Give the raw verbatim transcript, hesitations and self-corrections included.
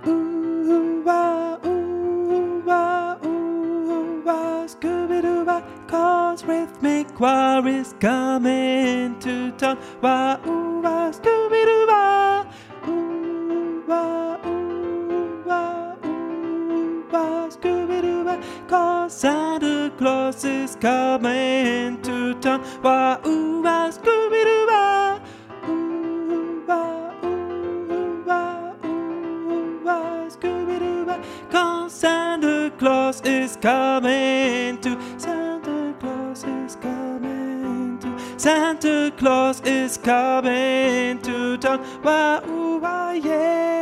Ooh, wah, ooh, wah, ooh, wah, Scooby-Doo, cause rhythmic war is coming to town. Wah, ooh, wah, Scooby-Doo, wah, ooh, wah, ooh, wah, ooh, wah, Scooby-Doo, wah, cause Santa Claus is coming to town. Wah, ooh, wah, Scooby-Doo, wah, ooh, wah, ooh, wah, ooh, wah, Scooby-Doo, wah, cause Santa Claus is coming to Santa Claus is coming to Santa Claus is coming to town. Wah, ooh, wah, yeah.